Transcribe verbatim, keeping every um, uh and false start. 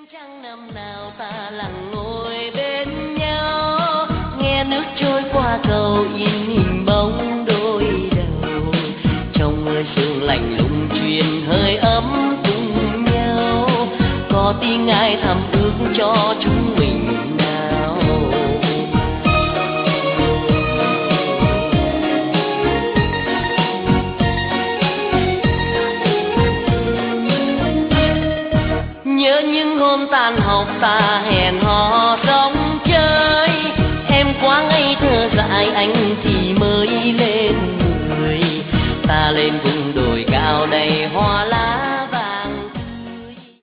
Trăng năm nào ta lặng ngồi bên nhau, nghe nước trôi qua cầu in hình bóng đôi đầu. Trong mưa sương lạnh lùng truyền hơi ấm cùng nhau, có tiếng ai thầm ước cho chúng mình nào. Nhớ những hôm tan học ta hẹn